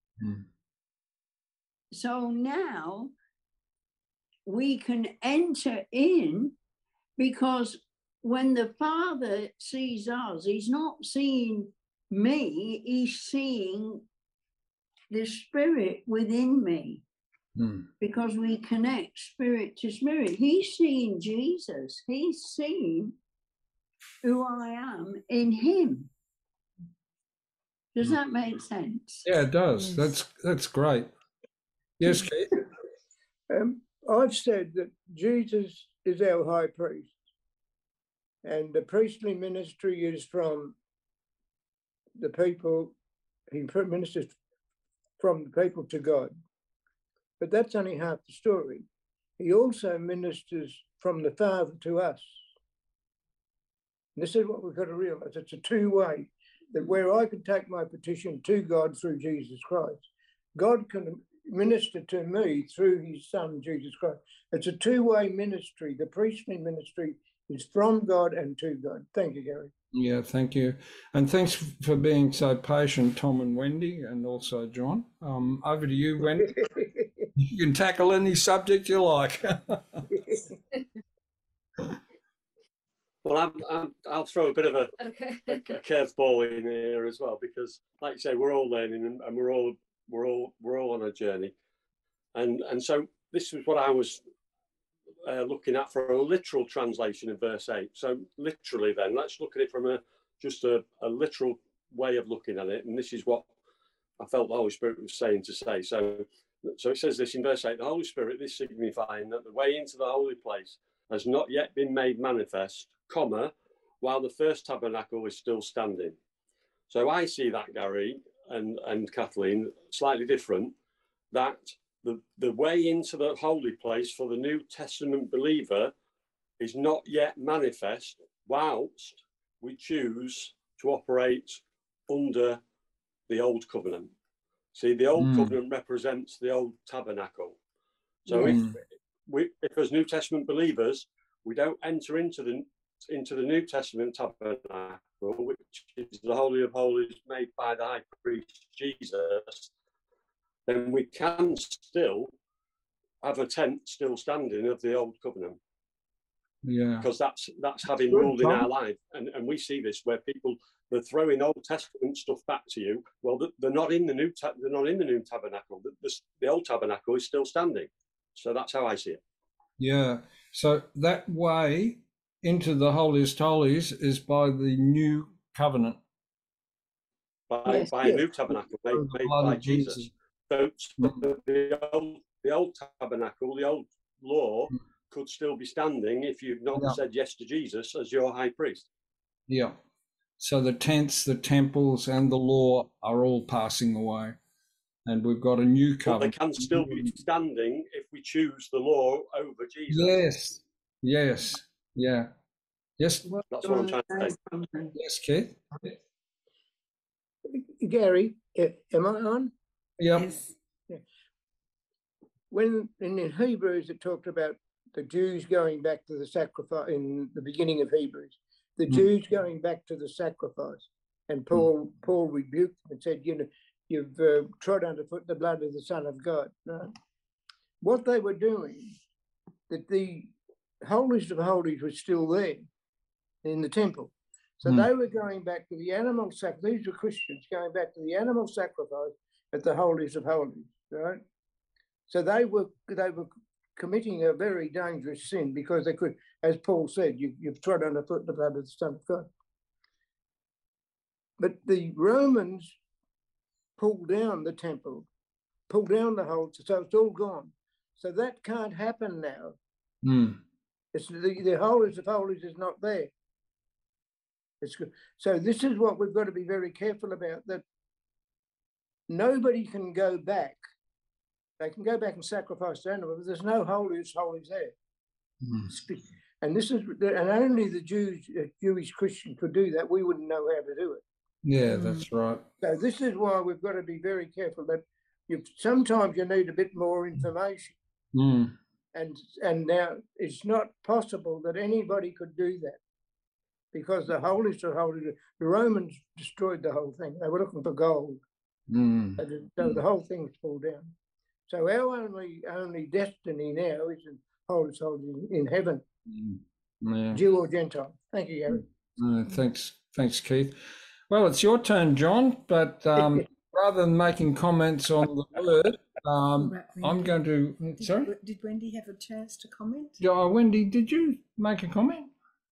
So now we can enter in, because when the Father sees us, he's not seeing me, he's seeing the Spirit within me, because we connect spirit to spirit. He's seeing Jesus, he's seeing who I am in him. Does that make sense? Yeah, it does. Yes. That's great. Yes, Keith? I've said that Jesus is our high priest, and the priestly ministry is from the people. He ministers from the people to God. But that's only half the story. He also ministers from the Father to us. And this is what we've got to realize. It's a two-way, that where I can take my petition to God through Jesus Christ, God can minister to me through his Son, Jesus Christ. It's a two-way ministry. The priestly ministry is from God and to God. Thank you, Gary. Yeah, thank you. And thanks for being so patient, Tom and Wendy, and also John. Over to you, Wendy. You can tackle any subject you like. Well, I'll throw a bit of a curveball in here as well, because, like you say, we're all learning and we're all we're all on a journey, and so this is what I was looking at for a literal translation of verse 8. So literally, then let's look at it from just a literal way of looking at it, and this is what I felt the Holy Spirit was saying to say. So it says this in verse 8: the Holy Spirit, this signifying that the way into the holy place has not yet been made manifest, comma, while the first tabernacle is still standing. So I see that, Gary and Kathleen, slightly different, that the way into the holy place for the New Testament believer is not yet manifest whilst we choose to operate under the old covenant. See, the old covenant represents the old tabernacle. So if as New Testament believers, we don't enter into the New Testament tabernacle, which is the Holy of Holies made by the high priest Jesus, then we can still have a tent still standing of the old covenant. Yeah, because that's having ruled in our life, and we see this where people, they're throwing Old Testament stuff back to you. Well, they're not in the new tabernacle. The old tabernacle is still standing. So that's how I see it. Yeah. So that way into the holiest holies is by the new covenant, by a new tabernacle made by Jesus. So the old tabernacle, the old law, could still be standing if you've not said yes to Jesus as your high priest. Yeah. So the tents, the temples, and the law are all passing away, and we've got a new covenant. But they can still be standing if we choose the law over Jesus. Yes. Yes. Yeah. Yes. That's what I'm trying to say. Yes, Keith. Gary, am I on? Yeah. Yes. Yeah. When in Hebrews it talked about the Jews going back to the sacrifice in the beginning of Hebrews, the Jews going back to the sacrifice, and Paul rebuked them and said, you've trod underfoot the blood of the Son of God. Right? What they were doing, that the holiest of holies was still there in the temple. So they were going back to the animal sacrifice. These were Christians going back to the animal sacrifice at the holiest of holies, right? So they were committing a very dangerous sin because they could, as Paul said, you've trod underfoot the blood of the Son of God. But the Romans pulled down the temple, pulled down the whole, so it's all gone. So that can't happen now. It's the holiest of holies is not there. It's good. So this is what we've got to be very careful about, that nobody can go back. They can go back and sacrifice the animal, but there's no holiest holies there. And this is, and only the Jewish Christian could do that. We wouldn't know how to do it. Yeah, that's right. So this is why we've got to be very careful that sometimes you need a bit more information. And now it's not possible that anybody could do that, because the holiest of holies, the Romans destroyed the whole thing. They were looking for gold. So the whole thing was pulled down. So our only destiny now is in holiest holies in heaven, Jew or Gentile. Thank you, Gary. Thanks, Keith. Well, it's your turn, John, but rather than making comments on the word, I'm going to, sorry? Did Wendy have a chance to comment? Wendy, did you make a comment?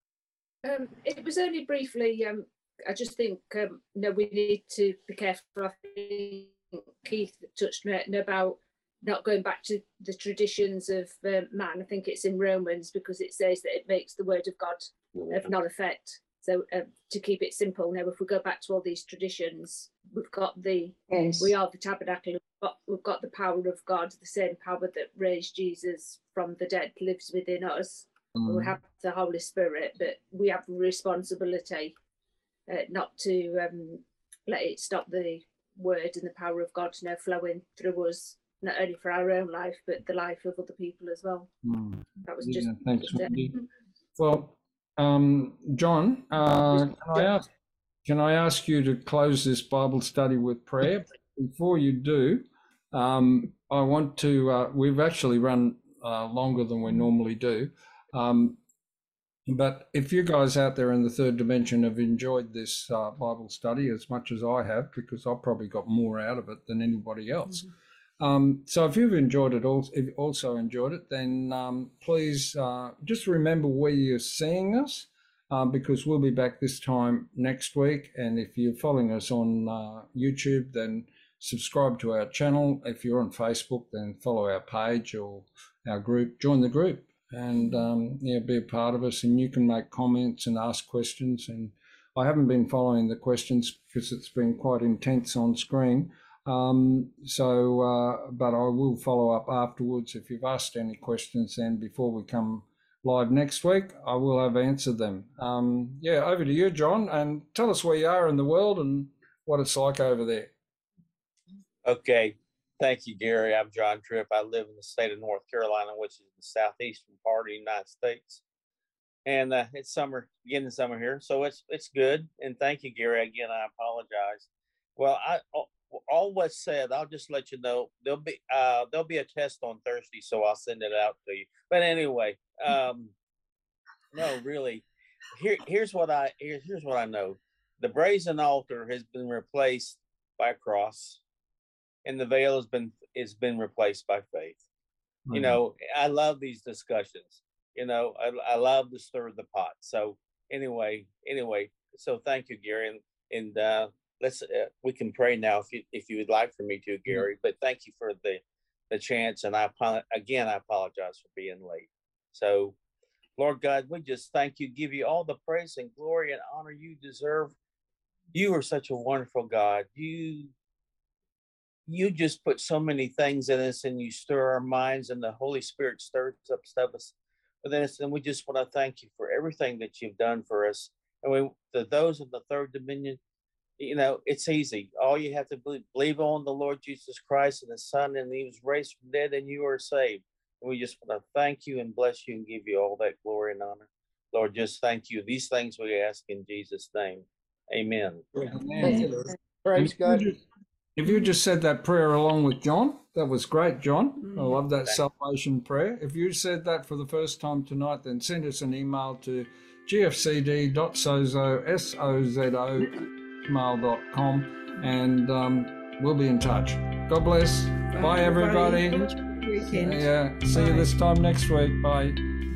It was only briefly. I just think we need to be careful. I think Keith touched on it about not going back to the traditions of man. I think it's in Romans, because it says that it makes the word of God of none effect. So to keep it simple, now if we go back to all these traditions, we've got we are the tabernacle. We've got the power of God, the same power that raised Jesus from the dead lives within us. We have the Holy Spirit, but we have a responsibility not to let it stop the word and the power of God flowing through us, not only for our own life, but the life of other people as well. That was just thanks, Wendy. Well, John, can I ask you to close this Bible study with prayer? Before you do, I want to, we've actually run longer than we normally do. But if you guys out there in the third dimension have enjoyed this Bible study as much as I have, because I've probably got more out of it than anybody else. So if you've enjoyed it, also enjoyed it, then please just remember where you're seeing us, because we'll be back this time next week. And if you're following us on YouTube, then subscribe to our channel. If you're on Facebook, then follow our page or our group, join the group, and be a part of us. And you can make comments and ask questions. And I haven't been following the questions because it's been quite intense on screen. But I will follow up afterwards. If you've asked any questions, then before we come live next week, I will have answered them. Over to you, John, and tell us where you are in the world and what it's like over there. Okay. Thank you, Gary. I'm John Tripp. I live in the state of North Carolina, which is the southeastern part of the United States. And it's summer, beginning of summer here. So it's good. And thank you, Gary. Again, I apologize. Well, all what's said, I'll just let you know there'll be a test on Thursday, so I'll send it out to you. But anyway, no, really, here's what I know: the brazen altar has been replaced by a cross, and the veil has been replaced by faith. Mm-hmm. You know, I love these discussions. You know, I love to stir the pot. So anyway, so thank you, Gary, and let's we can pray now if you would like for me to, Gary. But thank you for the chance, and I apologize for being late. So, Lord God, we just thank you, give you all the praise and glory and honor you deserve. You are such a wonderful God. You just put so many things in us, and you stir our minds, and the Holy Spirit stirs up stuff within us. And we just want to thank you for everything that you've done for us. And to those in the third dominion, you know, it's easy. All you have to believe on the Lord Jesus Christ and his Son, and he was raised from dead, and you are saved. And we just want to thank you and bless you and give you all that glory and honor. Lord, just thank you. These things we ask in Jesus' name. Amen. Amen. Praise God. If you just said that prayer along with John, that was great, John. I love that salvation prayer. If you said that for the first time tonight, then send us an email to gfcd.sozo@gmail.com, and we'll be in touch. God bless. Bye everybody. Weekend. See you this time next week. Bye.